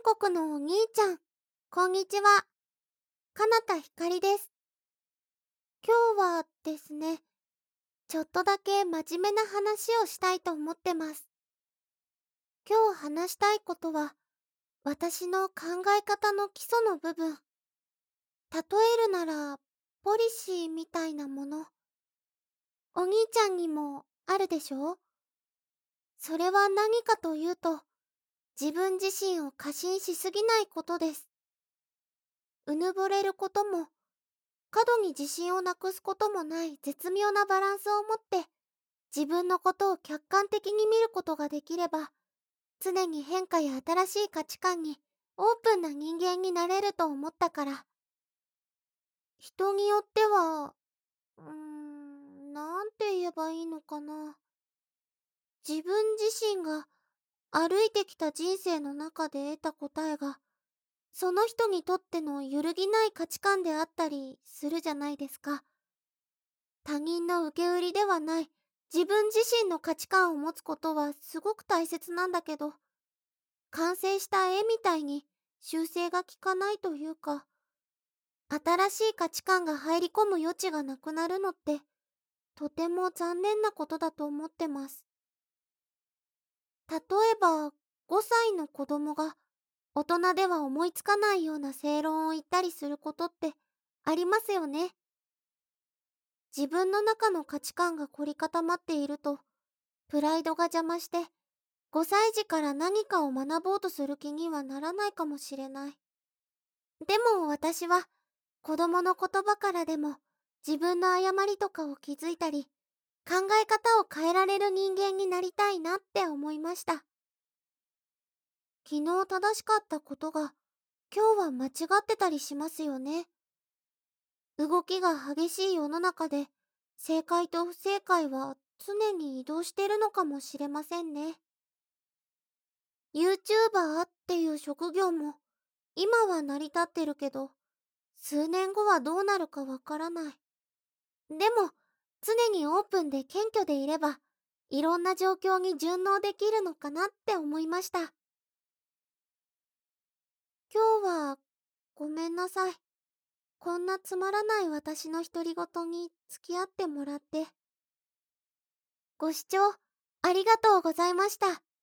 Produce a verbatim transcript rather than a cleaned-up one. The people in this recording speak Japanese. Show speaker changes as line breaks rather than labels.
国のお兄ちゃん、こんにちは。かなたひかりです。今日はですね、ちょっとだけ真面目な話をしたいと思ってます。今日話したいことは、私の考え方の基礎の部分。例えるなら、ポリシーみたいなもの。お兄ちゃんにもあるでしょ？それは何かというと、自分自身を過信しすぎないことです。うぬぼれることも、過度に自信をなくすこともない絶妙なバランスを持って、自分のことを客観的に見ることができれば、常に変化や新しい価値観にオープンな人間になれると思ったから。人によっては、うーん、なんて言えばいいのかな。自分自身が歩いてきた人生の中で得た答えが、その人にとっての揺るぎない価値観であったりするじゃないですか。他人の受け売りではない自分自身の価値観を持つことはすごく大切なんだけど、完成した絵みたいに修正が効かないというか、新しい価値観が入り込む余地がなくなるのって、とても残念なことだと思ってます。例えば、ごさいの子供が大人では思いつかないような正論を言ったりすることってありますよね。自分の中の価値観が凝り固まっていると、プライドが邪魔して、ごさい児から何かを学ぼうとする気にはならないかもしれない。でも私は、子供の言葉からでも、自分の誤りとかを気づいたり、考え方を変えられる人間になりたいなって思いました。昨日正しかったことが、今日は間違ってたりしますよね。動きが激しい世の中で、正解と不正解は常に移動してるのかもしれませんね。YouTuber っていう職業も、今は成り立ってるけど、数年後はどうなるかわからない。でも、常にオープンで謙虚でいれば、いろんな状況に順応できるのかなって思いました。今日は、ごめんなさい。こんなつまらない私の独り言に付き合ってもらって。ご視聴、ありがとうございました。